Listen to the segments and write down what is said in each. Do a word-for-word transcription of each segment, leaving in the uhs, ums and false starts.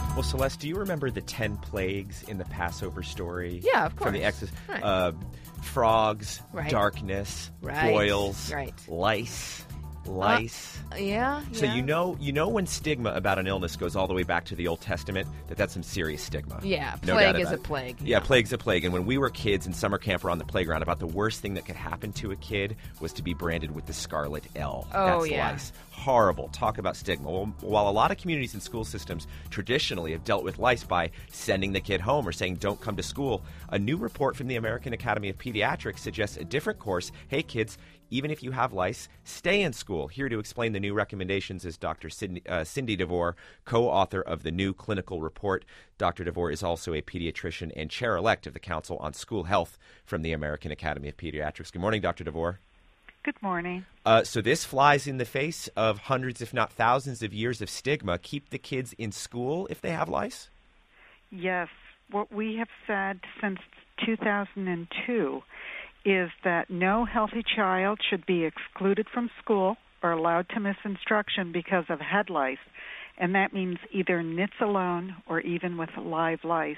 Well, Celeste, do you remember the ten plagues in the Passover story? Yeah, of course. From the Exodus. Right. Uh, frogs, Right. darkness, Right. boils, Right. lice, lice. Uh, yeah. So yeah. you know, you know when stigma about an illness goes all the way back to the Old Testament, that that's some serious stigma. Yeah, No plague doubt is about a it. plague. Yeah, plague's a plague. And when we were kids in summer camp or on the playground, about the worst thing that could happen to a kid was to be branded with the scarlet L. Oh, That's yeah. lice. Horrible. Talk about stigma. Well, while a lot of communities and school systems traditionally have dealt with lice by sending the kid home or saying don't come to school, a new report from the American Academy of Pediatrics suggests a different course. Hey, kids, even if you have lice, stay in school. Here to explain the new recommendations is Doctor Cindy, uh, Cindy DeVore, co-author of the new clinical report. Doctor DeVore is also a pediatrician and chair-elect of the Council on School Health from the American Academy of Pediatrics. Good morning, Doctor DeVore. Good morning. Uh, so this flies in the face of hundreds, if not thousands, of years of stigma. Keep the kids in school if they have lice? Yes, what we have said since two thousand two is that no healthy child should be excluded from school or allowed to miss instruction because of head lice, and that means either nits alone or even with live lice.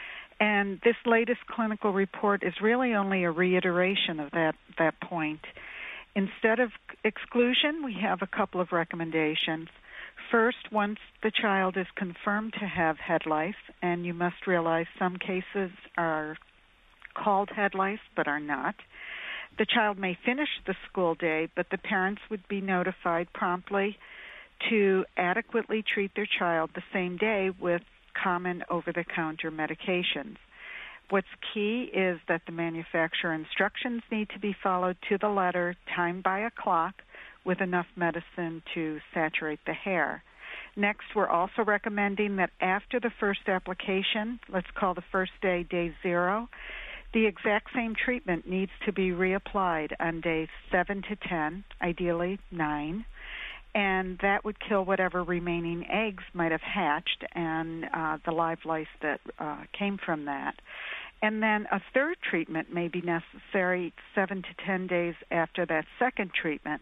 And this latest clinical report is really only a reiteration of that, that point. Instead of exclusion, we have a couple of recommendations. First, once the child is confirmed to have head lice, and you must realize some cases are called head lice but are not, the child may finish the school day, but the parents would be notified promptly to adequately treat their child the same day with common over-the-counter medications. What's key is that the manufacturer instructions need to be followed to the letter, timed by a clock, with enough medicine to saturate the hair. Next, we're also recommending that after the first application, let's call the first day day zero, the exact same treatment needs to be reapplied on days seven to ten, ideally nine, and that would kill whatever remaining eggs might have hatched and uh, the live lice that uh, came from that. And then a third treatment may be necessary seven to ten days after that second treatment.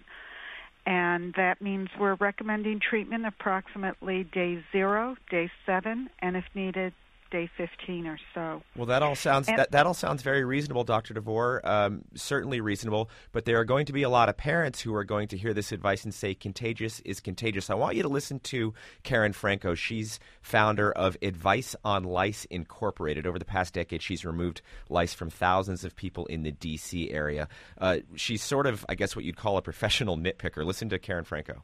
And that means we're recommending treatment approximately day zero, day seven, and if needed, day fifteen or so. Well, that all sounds And- that, that all sounds very reasonable, Doctor DeVore. Um, certainly reasonable, but there are going to be a lot of parents who are going to hear this advice and say contagious is contagious. I want you to listen to Karen Franco. She's founder of Advice on Lice Incorporated. Over the past decade, she's removed lice from thousands of people in the D C area. Uh, she's sort of, I guess, what you'd call a professional nitpicker. Listen to Karen Franco.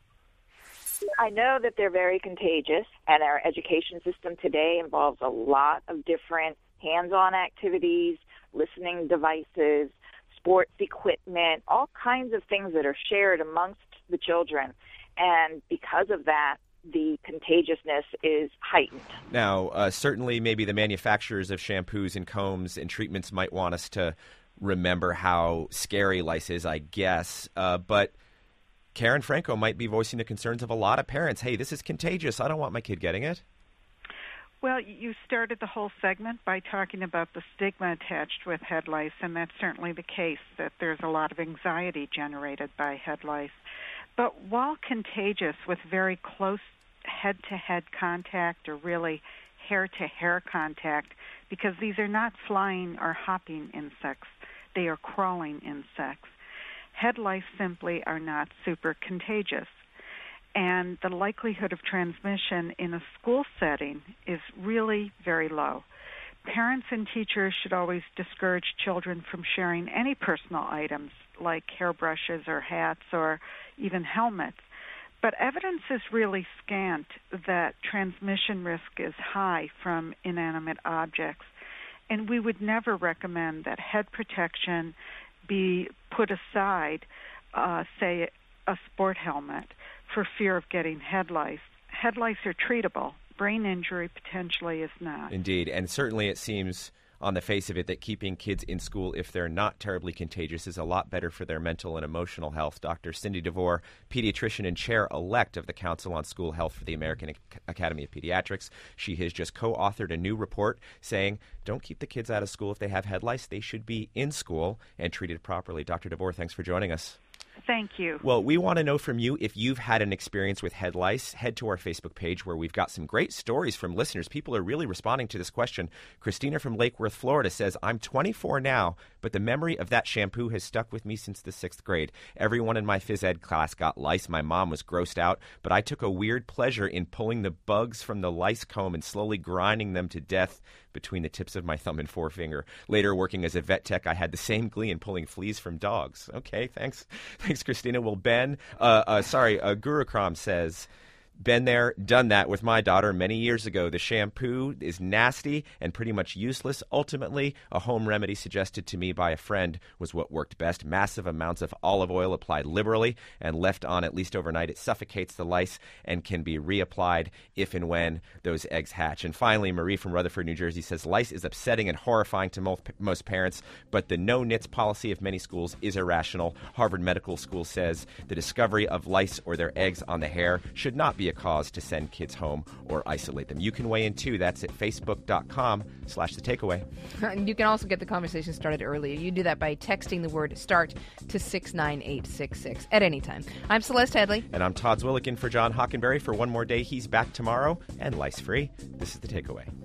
I know that they're very contagious, and our education system today involves a lot of different hands-on activities, listening devices, sports equipment, all kinds of things that are shared amongst the children. And because of that, the contagiousness is heightened. Now, uh, certainly maybe the manufacturers of shampoos and combs and treatments might want us to remember how scary lice is, I guess, uh, but Karen Franco might be voicing the concerns of a lot of parents. Hey, this is contagious. I don't want my kid getting it. Well, you started the whole segment by talking about the stigma attached with head lice, and that's certainly the case, that there's a lot of anxiety generated by head lice. But while contagious with very close head-to-head contact or really hair-to-hair contact, because these are not flying or hopping insects, they are crawling insects, head lice simply are not super contagious. And the likelihood of transmission in a school setting is really very low. Parents and teachers should always discourage children from sharing any personal items like hairbrushes or hats or even helmets. But evidence is really scant that transmission risk is high from inanimate objects. And we would never recommend that head protection be put aside, uh, say, a sport helmet, for fear of getting head lice. Head lice are treatable. Brain injury potentially is not. Indeed, and certainly it seems on the face of it that keeping kids in school, if they're not terribly contagious, is a lot better for their mental and emotional health. Doctor Cindy DeVore, pediatrician and chair-elect of the Council on School Health for the American Academy of Pediatrics. She has just co-authored a new report saying, don't keep the kids out of school if they have head lice. They should be in school and treated properly. Doctor DeVore, thanks for joining us. Thank you. Well, we want to know from you if you've had an experience with head lice. Head to our Facebook page where we've got some great stories from listeners. People are really responding to this question. Christina from Lake Worth, Florida says, I'm twenty-four now, but the memory of that shampoo has stuck with me since the sixth grade. Everyone in my phys ed class got lice. My mom was grossed out, but I took a weird pleasure in pulling the bugs from the lice comb and slowly grinding them to death between the tips of my thumb and forefinger. Later, working as a vet tech, I had the same glee in pulling fleas from dogs. Okay, thanks. Thanks, Christina. Well, Ben, uh, uh, sorry, uh, Gurukram says, been there, done that with my daughter many years ago. The shampoo is nasty and pretty much useless. Ultimately, a home remedy suggested to me by a friend was what worked best. Massive amounts of olive oil applied liberally and left on at least overnight. It suffocates the lice and can be reapplied if and when those eggs hatch. And finally, Marie from Rutherford, New Jersey says, lice is upsetting and horrifying to most, most parents, but the no-nits policy of many schools is irrational. Harvard Medical School says the discovery of lice or their eggs on the hair should not be a cause to send kids home or isolate them. You can weigh in too. That's at facebook.com slash the takeaway. And you can also get the conversation started earlier. You do that by texting the word START to six nine eight six six at any time. I'm Celeste Headley. And I'm Todd Zwillick in for John Hockenberry. For one more day, he's back tomorrow and lice-free. This is The Takeaway.